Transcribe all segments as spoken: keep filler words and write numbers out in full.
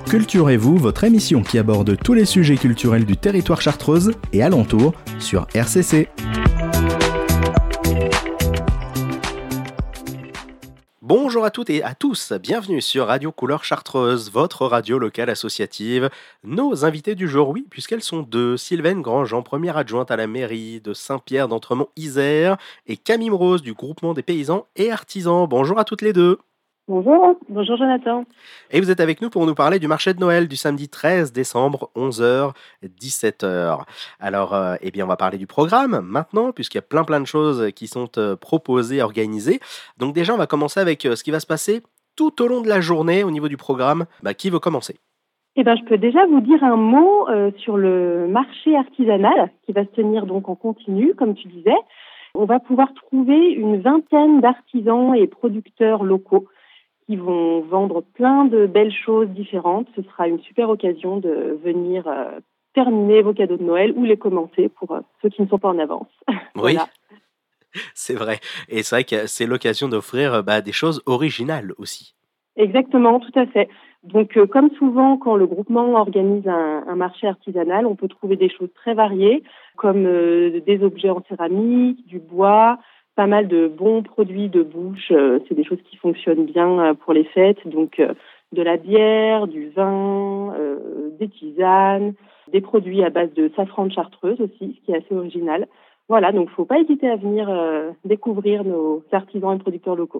Culturez-vous, votre émission qui aborde tous les sujets culturels du territoire chartreuse et alentour sur R C C. Bonjour à toutes et à tous, bienvenue sur Radio Couleur Chartreuse, votre radio locale associative. Nos invités du jour, oui, puisqu'elles sont deux, Sylvaine Grandjean, première adjointe à la mairie de Saint-Pierre d'Entremont-Isère, et Camille Rose du groupement des paysans et artisans. Bonjour à toutes les deux. Bonjour, bonjour Jonathan. Et vous êtes avec nous pour nous parler du marché de Noël du samedi treize décembre, onze heures dix-sept heures. Alors, euh, eh bien, on va parler du programme maintenant, puisqu'il y a plein plein de choses qui sont euh, proposées, organisées. Donc déjà, on va commencer avec euh, ce qui va se passer tout au long de la journée au niveau du programme. Bah, qui veut commencer ? Eh ben, je peux déjà vous dire un mot euh, sur le marché artisanal qui va se tenir donc en continu, comme tu disais. On va pouvoir trouver une vingtaine d'artisans et producteurs locaux qui vont vendre plein de belles choses différentes. Ce sera une super occasion de venir euh, terminer vos cadeaux de Noël ou les commencer pour euh, ceux qui ne sont pas en avance. Oui, Voilà. C'est vrai. Et c'est vrai que c'est l'occasion d'offrir bah, des choses originales aussi. Exactement, tout à fait. Donc, euh, comme souvent, quand le groupement organise un, un marché artisanal, on peut trouver des choses très variées, comme euh, des objets en céramique, du bois, pas mal de bons produits de bouche. Euh, c'est des choses qui fonctionnent bien euh, pour les fêtes. Donc, euh, de la bière, du vin, euh, des tisanes, des produits à base de safran de Chartreuse aussi, ce qui est assez original. Voilà, donc il ne faut pas hésiter à venir euh, découvrir nos artisans et producteurs locaux.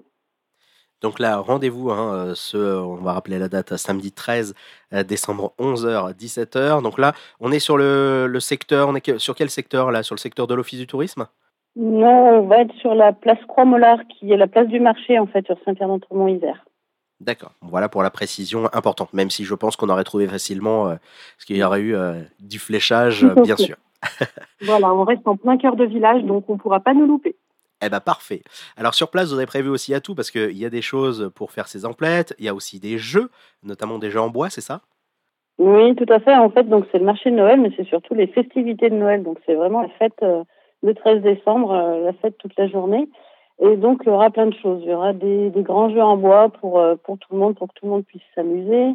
Donc là, rendez-vous, hein, ce, on va rappeler la date, samedi treize décembre, onze heures dix-sept heures. Donc là, on est sur le, le secteur, on est sur quel secteur là ? Sur le secteur de l'Office du tourisme ? Non, on va être sur la place Croix-Mollard, qui est la place du marché, en fait, sur Saint-Pierre-d'Entremont-Isère. D'accord, voilà pour la précision importante, même si je pense qu'on aurait trouvé facilement, euh, parce qu'il y aurait eu euh, du fléchage, euh, bien sûr. Voilà, on reste en plein cœur de village, donc on ne pourra pas nous louper. Eh bien, parfait. Alors, sur place, vous avez prévu aussi à tout, parce qu'il y a des choses pour faire ses emplettes, il y a aussi des jeux, notamment des jeux en bois, c'est ça ? Oui, tout à fait. En fait, donc c'est le marché de Noël, mais c'est surtout les festivités de Noël. Donc, c'est vraiment la fête euh, le treize décembre, euh, la fête toute la journée. Et donc, il y aura plein de choses. Il y aura des, des grands jeux en bois pour, euh, pour tout le monde, pour que tout le monde puisse s'amuser.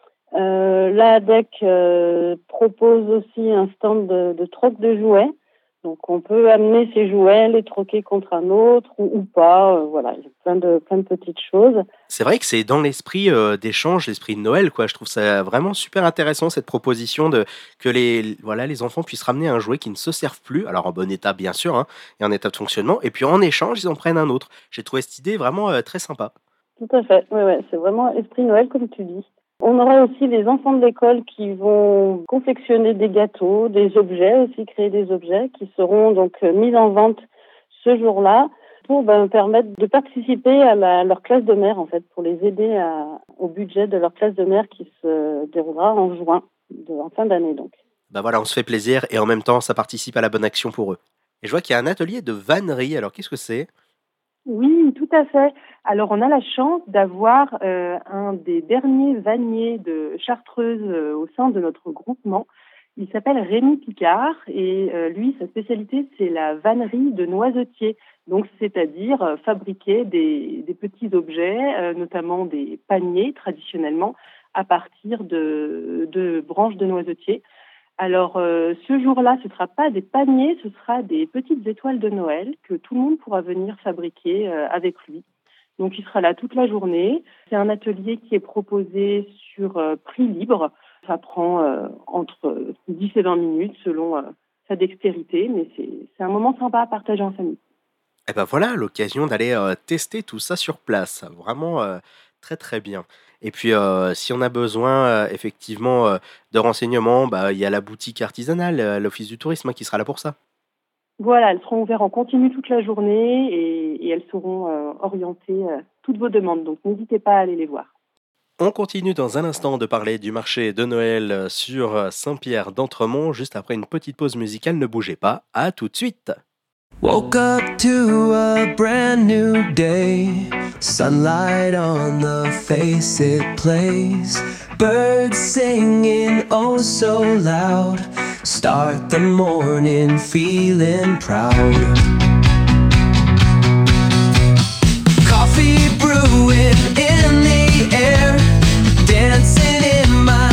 Euh, la A D E C euh, propose aussi un stand de, de troc de jouets. Donc, on peut amener ses jouets, les troquer contre un autre ou, ou pas. Euh, voilà, il y a plein de, plein de petites choses. C'est vrai que c'est dans l'esprit euh, d'échange, l'esprit de Noël, quoi. Je trouve ça vraiment super intéressant, cette proposition de que les, voilà, les enfants puissent ramener un jouet qui ne se serve plus, alors en bon état, bien sûr, hein, et en état de fonctionnement, et puis en échange, ils en prennent un autre. J'ai trouvé cette idée vraiment euh, très sympa. Tout à fait, oui, ouais, c'est vraiment esprit Noël, comme tu dis. On aura aussi les enfants de l'école qui vont confectionner des gâteaux, des objets aussi, créer des objets qui seront donc mis en vente ce jour-là pour ben, permettre de participer à, la, à leur classe de mer, en fait, pour les aider à, au budget de leur classe de mer qui se déroulera en juin, de, en fin d'année donc. Bah voilà, on se fait plaisir et en même temps, ça participe à la bonne action pour eux. Et je vois qu'il y a un atelier de vannerie, alors qu'est-ce que c'est ? Oui, tout à fait. Alors, on a la chance d'avoir euh, un des derniers vanniers de Chartreuse euh, au sein de notre groupement. Il s'appelle Rémi Picard et euh, lui, sa spécialité, c'est la vannerie de noisetiers. Donc, c'est-à-dire euh, fabriquer des, des petits objets, euh, notamment des paniers traditionnellement, à partir de, de branches de noisetiers. Alors, euh, ce jour-là, ce ne sera pas des paniers, ce sera des petites étoiles de Noël que tout le monde pourra venir fabriquer euh, avec lui. Donc, il sera là toute la journée. C'est un atelier qui est proposé sur euh, prix libre. Ça prend euh, entre dix et vingt minutes selon euh, sa dextérité, mais c'est, c'est un moment sympa à partager en famille. Eh ben voilà, l'occasion d'aller euh, tester tout ça sur place. Vraiment euh, très très bien. Et puis, euh, si on a besoin euh, effectivement euh, de renseignements, bah, il y a la boutique artisanale, euh, l'Office du tourisme hein, qui sera là pour ça. Voilà, elles seront ouvertes en continu toute la journée et, et elles seront euh, orientées euh, toutes vos demandes. Donc, n'hésitez pas à aller les voir. On continue dans un instant de parler du marché de Noël sur Saint-Pierre d'Entremont. Juste après une petite pause musicale, ne bougez pas. À tout de suite. Woke up to a brand new day, sunlight on the face it plays, birds singing oh so loud, start the morning feeling proud. Coffee brewing in the air, dancing in my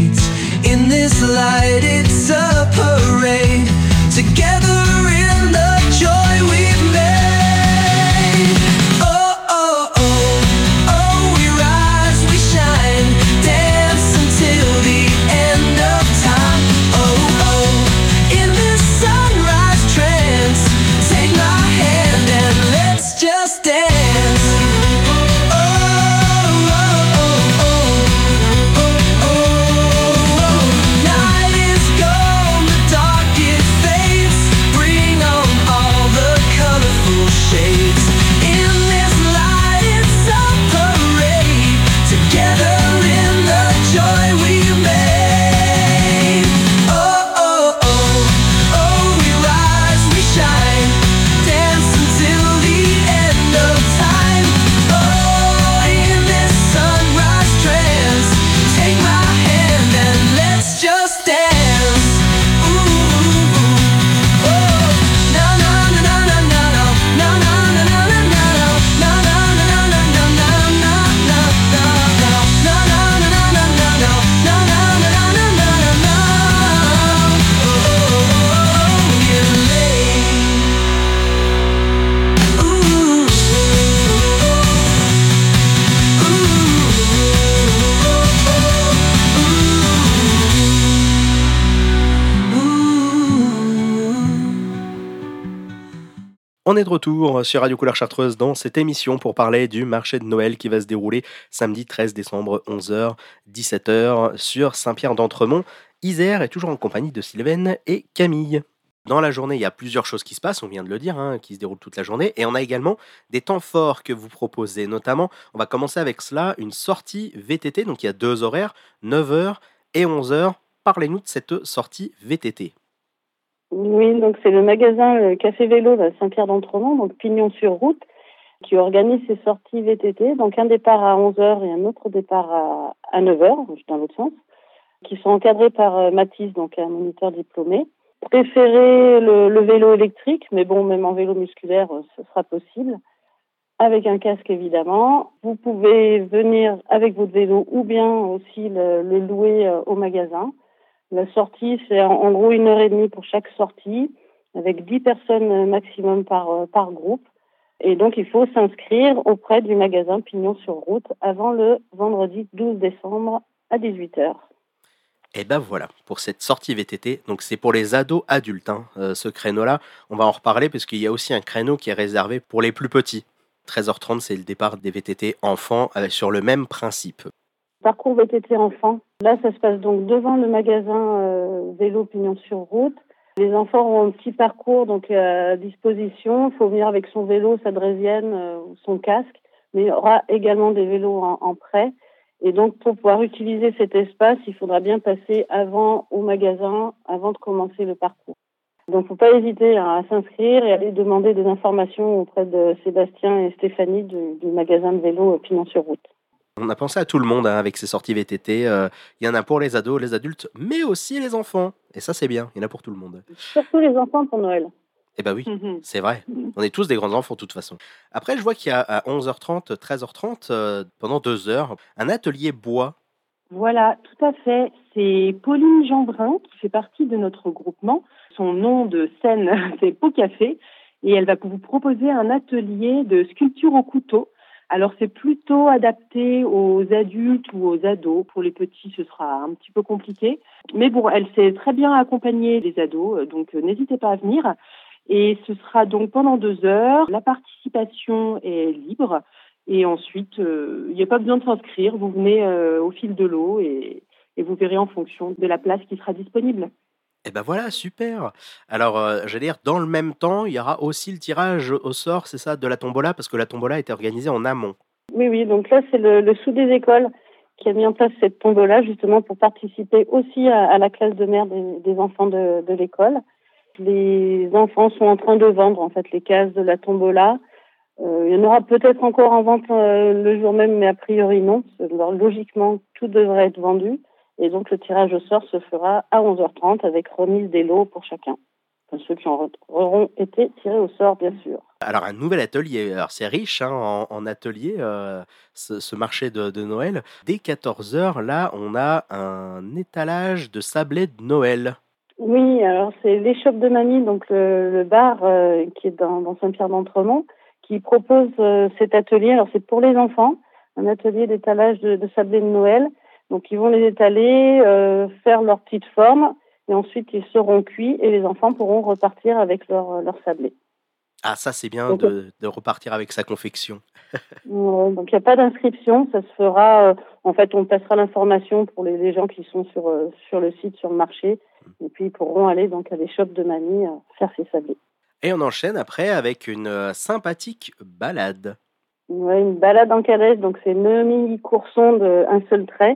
shades. In this light, it's a parade. Together in the joy we've made. Oh, oh, oh, oh, we rise, we shine, dance until the end of time. Oh, oh, in this sunrise trance, take my hand and let's just dance. Oh, oh, oh, oh, oh, oh, oh. Night is gone, the dark it fades. Bring on all the colorful shades. In this light, it's a parade. Together in the joy we made. Oh, oh, oh, oh, we rise, we shine, dance until the end of time. Oh, in this sunrise trance, take my hand and let's just dance. Ooh, ooh, oh, na na na na na na na na na na na na na na na na na na na On est de retour sur Radio Couleur Chartreuse dans cette émission pour parler du marché de Noël qui va se dérouler samedi treize décembre, onze heures dix-sept heures sur Saint-Pierre d'Entremont. Isère est toujours en compagnie de Sylvaine et Camille. Dans la journée, il y a plusieurs choses qui se passent, on vient de le dire, hein, qui se déroulent toute la journée. Et on a également des temps forts que vous proposez. Notamment, on va commencer avec cela, une sortie V T T. Donc il y a deux horaires, neuf heures et onze heures. Parlez-nous de cette sortie V T T. Oui, donc c'est le magasin euh, Café Vélo à Saint-Pierre d'Entremont, donc Pignon sur route, qui organise ces sorties V T T. Donc un départ à onze heures et un autre départ à, à neuf heures, dans l'autre sens, qui sont encadrés par euh, Mathis, donc un moniteur diplômé. Préférez le, le vélo électrique, mais bon, même en vélo musculaire, euh, ce sera possible. Avec un casque, évidemment. Vous pouvez venir avec votre vélo ou bien aussi le, le louer euh, au magasin. La sortie, c'est en, en gros une heure et demie pour chaque sortie, avec dix personnes maximum par, euh, par groupe. Et donc, il faut s'inscrire auprès du magasin Pignon sur route avant le vendredi douze décembre à dix-huit heures. Et ben voilà, pour cette sortie V T T, donc c'est pour les ados adultes, hein, euh, ce créneau-là. On va en reparler parce qu'il y a aussi un créneau qui est réservé pour les plus petits. treize heures trente, c'est le départ des V T T enfants euh, sur le même principe. Parcours V T T enfants. Là, ça se passe donc devant le magasin euh, Vélo Pignon sur route. Les enfants ont un petit parcours donc à disposition. Il faut venir avec son vélo, sa draisienne euh, ou son casque. Mais il y aura également des vélos en, en prêt. Et donc, pour pouvoir utiliser cet espace, il faudra bien passer avant au magasin, avant de commencer le parcours. Donc, faut pas hésiter à s'inscrire et aller demander des informations auprès de Sébastien et Stéphanie du, du magasin de vélo Pignon sur route. On a pensé à tout le monde hein, avec ces sorties V T T. Euh, il y en a pour les ados, les adultes, mais aussi les enfants. Et ça, c'est bien. Il y en a pour tout le monde. Surtout les enfants pour Noël. Eh ben oui, Mhm. c'est vrai. On est tous des grands enfants de toute façon. Après, je vois qu'il y a à onze heures trente, treize heures trente, euh, pendant deux heures, un atelier bois. Voilà, tout à fait. C'est Pauline Jeanbrun qui fait partie de notre groupement. Son nom de scène, c'est Pau Café. Et elle va vous proposer un atelier de sculpture au couteau. Alors, c'est plutôt adapté aux adultes ou aux ados. Pour les petits, ce sera un petit peu compliqué. Mais bon, elle sait très bien accompagner les ados, donc euh, n'hésitez pas à venir. Et ce sera donc pendant deux heures. La participation est libre. Et ensuite, il euh, n'y a pas besoin de s'inscrire. Vous venez euh, au fil de l'eau et, et vous verrez en fonction de la place qui sera disponible. Eh ben voilà, super. Alors, euh, j'allais dire, dans le même temps, il y aura aussi le tirage au sort, c'est ça, de la tombola, parce que la tombola était organisée en amont. Oui, oui. Donc là, c'est le, le sous des écoles qui a mis en place cette tombola justement pour participer aussi à, à la classe de mère des, des enfants de, de l'école. Les enfants sont en train de vendre en fait les cases de la tombola. Euh, il y en aura peut-être encore en vente euh, le jour même, mais a priori non. Alors, logiquement, tout devrait être vendu. Et donc, le tirage au sort se fera à onze heures trente avec remise des lots pour chacun. enfin, ceux qui en auront été tirés au sort, bien sûr. Alors un nouvel atelier, alors c'est riche hein, en, en ateliers, euh, ce, ce marché de, de Noël. Dès quatorze heures, là, on a un étalage de sablés de Noël. Oui, alors c'est l'échoppe de mamie, donc le, le bar euh, qui est dans, dans Saint-Pierre-d'Entremont, qui propose euh, cet atelier. Alors c'est pour les enfants, un atelier d'étalage de, de sablés de Noël. Donc ils vont les étaler, euh, faire leur petite forme, et ensuite ils seront cuits et les enfants pourront repartir avec leur, leur sablé. Ah, ça c'est bien Donc de, de repartir avec sa confection. Ouais, donc il n'y a pas d'inscription, ça se fera. Euh, en fait, on passera l'information pour les, les gens qui sont sur euh, sur le site, sur le marché, et puis ils pourront aller donc à l'échoppe de mamie euh, faire ses sablés. Et on enchaîne après avec une euh, sympathique balade. Ouais, une balade en calèche, donc c'est Noémie Courson de Un seul trait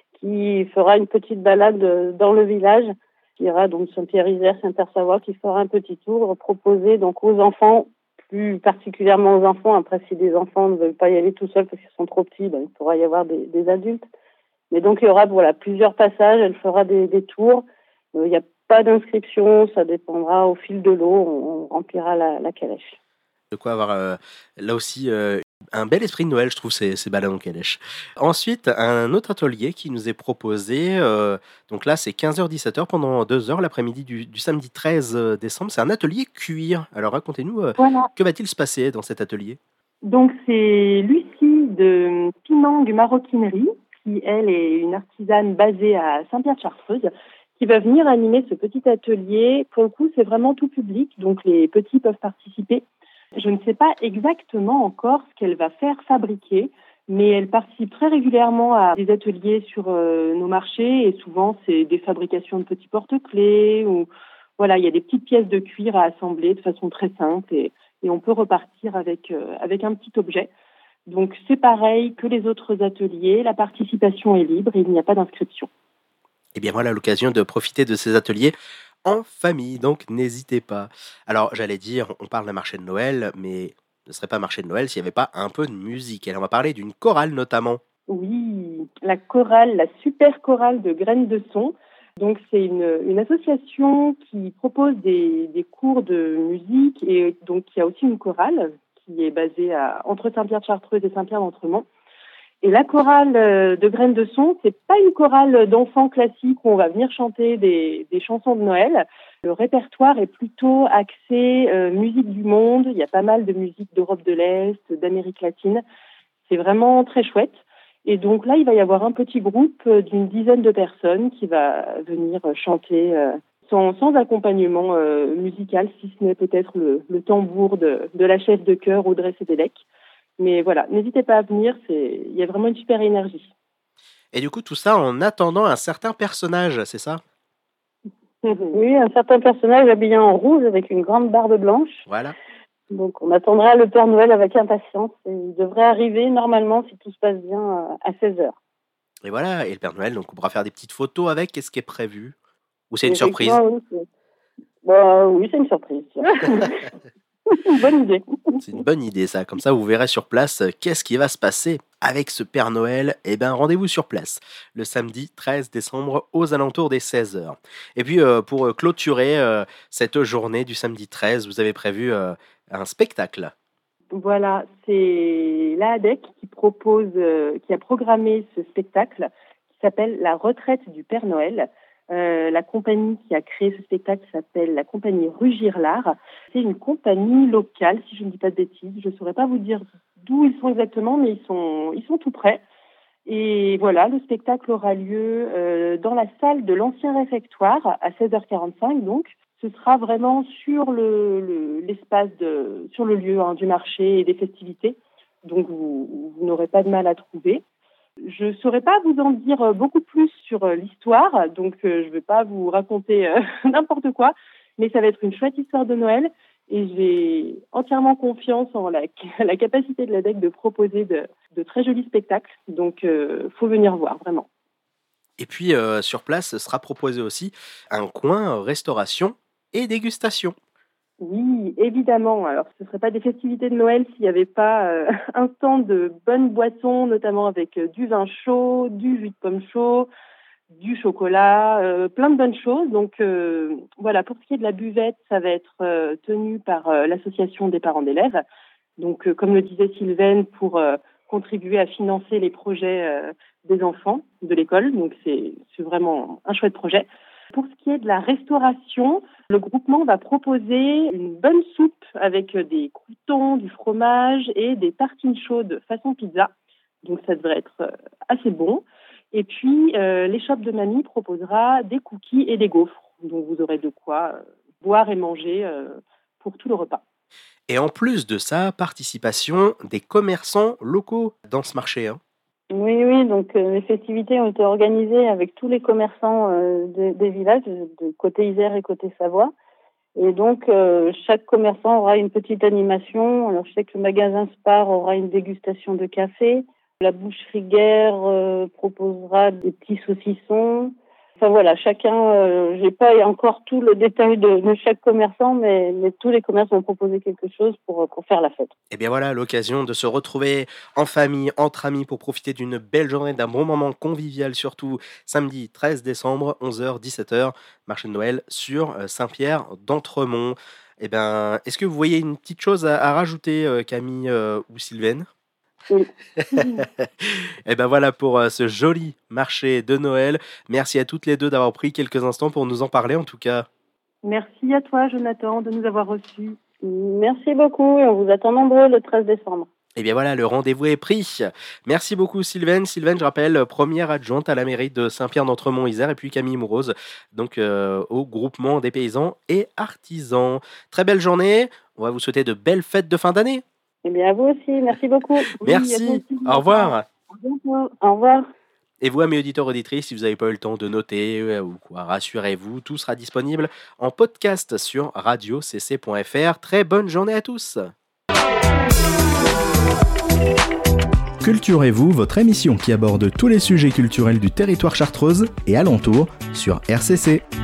qui fera une petite balade euh, dans le village, qui ira donc Saint-Pierre-Isère, Saint-Père-Savoie, qui fera un petit tour proposé donc aux enfants, plus particulièrement aux enfants. Après, si les enfants ne veulent pas y aller tout seuls parce qu'ils sont trop petits, ben, il pourra y avoir des, des adultes. Mais donc, il y aura voilà, plusieurs passages, elle fera des, des tours. Euh, il n'y a pas d'inscription, ça dépendra au fil de l'eau, on, on remplira la, la calèche. De quoi avoir euh, là aussi euh, un bel esprit de Noël, je trouve, ces, ces balades en calèche. Ensuite, un autre atelier qui nous est proposé. Euh, donc là, c'est quinze heures dix-sept heures pendant deux heures l'après-midi du, du samedi treize décembre. C'est un atelier cuir. Alors racontez-nous, euh, Voilà. que va-t-il se passer dans cet atelier? Donc, c'est Lucie de Pinang Maroquinerie, qui, elle, est une artisane basée à Saint-Pierre-de-Chartreuse, qui va venir animer ce petit atelier. Pour le coup, c'est vraiment tout public, donc les petits peuvent participer. Je ne sais pas exactement encore ce qu'elle va faire fabriquer, mais elle participe très régulièrement à des ateliers sur euh, nos marchés, et souvent, c'est des fabrications de petits porte-clés, ou voilà, il y a des petites pièces de cuir à assembler de façon très simple, et, et on peut repartir avec, euh, avec un petit objet. Donc, c'est pareil que les autres ateliers, la participation est libre et il n'y a pas d'inscription. Eh bien voilà l'occasion de profiter de ces ateliers en famille, donc n'hésitez pas. Alors j'allais dire, on parle d'un marché de Noël, mais ce ne serait pas marché de Noël s'il n'y avait pas un peu de musique. Et on va parler d'une chorale notamment. Oui, la chorale, la super chorale de Graines de Son. Donc, c'est une, une association qui propose des, des cours de musique, et donc il y a aussi une chorale qui est basée à, entre Saint-Pierre-de-Chartreuse et Saint-Pierre-d'Entremont. Et la chorale euh, de Graines de Son, c'est pas une chorale d'enfants classiques où on va venir chanter des, des chansons de Noël. Le répertoire est plutôt axé euh, musique du monde. Il y a pas mal de musique d'Europe de l'Est, d'Amérique latine. C'est vraiment très chouette. Et donc là, il va y avoir un petit groupe d'une dizaine de personnes qui va venir chanter euh, sans, sans accompagnement euh, musical, si ce n'est peut-être le, le tambour de, de la chef de chœur Audrey Sédélec. Mais voilà, n'hésitez pas à venir, c'est... il y a vraiment une super énergie. Et du coup, tout ça en attendant un certain personnage, c'est ça? Oui, un certain personnage habillé en rouge avec une grande barbe blanche. Voilà. Donc on attendra le Père Noël avec impatience. Et il devrait arriver normalement, si tout se passe bien, à seize heures. Et voilà, et le Père Noël, donc on pourra faire des petites photos avec. Qu'est-ce qui est prévu? Ou c'est une surprise? Effectivement, oui, c'est... Bah, oui, c'est une surprise. Une bonne idée. C'est une bonne idée ça, comme ça vous verrez sur place euh, qu'est-ce qui va se passer avec ce Père Noël. Eh bien rendez-vous sur place le samedi treize décembre aux alentours des seize heures. Et puis euh, pour euh, clôturer euh, cette journée du samedi treize, vous avez prévu euh, un spectacle. Voilà, c'est l'A A D E C qui propose, euh, qui a programmé ce spectacle qui s'appelle La retraite du Père Noël. Euh, la compagnie qui a créé ce spectacle s'appelle la compagnie Rugirlard. C'est une compagnie locale, si je ne dis pas de bêtises. Je ne saurais pas vous dire d'où ils sont exactement, mais ils sont, ils sont tout près. Et voilà, le spectacle aura lieu euh, dans la salle de l'ancien réfectoire à seize heures quarante-cinq. Donc, ce sera vraiment sur le, le, l'espace, de, sur le lieu hein, du marché et des festivités. Donc, vous, vous n'aurez pas de mal à trouver. Je ne saurais pas vous en dire beaucoup plus sur l'histoire, donc euh, je ne vais pas vous raconter euh, n'importe quoi, mais ça va être une chouette histoire de Noël et j'ai entièrement confiance en la, la capacité de l'A D E C de proposer de, de très jolis spectacles, donc il euh, faut venir voir, vraiment. Et puis euh, sur place sera proposé aussi un coin restauration et dégustation. Oui, évidemment. Alors, ce ne serait pas des festivités de Noël s'il n'y avait pas euh, un stand de bonnes boissons, notamment avec euh, du vin chaud, du jus de pomme chaud, du chocolat, euh, plein de bonnes choses. Donc euh, voilà, pour ce qui est de la buvette, ça va être euh, tenu par euh, l'association des parents d'élèves. Donc euh, comme le disait Sylvaine, pour euh, contribuer à financer les projets euh, des enfants de l'école. Donc c'est, c'est vraiment un chouette projet. Pour ce qui est de la restauration, le groupement va proposer une bonne soupe avec des croûtons, du fromage et des tartines chaudes façon pizza. Donc ça devrait être assez bon. Et puis euh, l'échoppe de mamie proposera des cookies et des gaufres. Donc vous aurez de quoi euh, boire et manger euh, pour tout le repas. Et en plus de ça, participation des commerçants locaux dans ce marché. Hein. Oui, oui, donc euh, les festivités ont été organisées avec tous les commerçants euh, de, des villages, de côté Isère et côté Savoie. Et donc, euh, chaque commerçant aura une petite animation. Alors, je sais que le magasin Spar aura une dégustation de café. La boucherie Guerre euh, proposera des petits saucissons. Enfin voilà, chacun, euh, j'ai pas encore tout le détail de, de chaque commerçant, mais, mais tous les commerçants vont proposer quelque chose pour, pour faire la fête. Et bien voilà, l'occasion de se retrouver en famille, entre amis, pour profiter d'une belle journée, d'un bon moment convivial, surtout samedi treize décembre, onze heures dix-sept heures, marché de Noël sur Saint-Pierre d'Entremont. Et ben, est-ce que vous voyez une petite chose à, à rajouter, euh, Camille euh, ou Sylvaine? Oui. Et ben voilà pour euh, ce joli marché de Noël. Merci à toutes les deux d'avoir pris quelques instants pour nous en parler en tout cas. Merci à toi, Jonathan, de nous avoir reçus. Merci beaucoup et on vous attend nombreux le treize décembre. Et bien voilà, le rendez-vous est pris. Merci beaucoup Sylvaine. Sylvaine, je rappelle, première adjointe à la mairie de Saint-Pierre d'Entremont-Isère, et puis Camille Mouroz, donc euh, au groupement des paysans et artisans. Très belle journée. On va vous souhaiter de belles fêtes de fin d'année. Eh bien, à vous aussi, merci beaucoup. Merci, Oui, aussi, au revoir. À bientôt. Au revoir. Et vous, amis auditeurs auditrices, si vous n'avez pas eu le temps de noter euh, ou quoi, rassurez-vous, tout sera disponible en podcast sur radio c c point f r. Très bonne journée à tous. Culturez-vous, votre émission qui aborde tous les sujets culturels du territoire chartreuse et alentour sur R C C.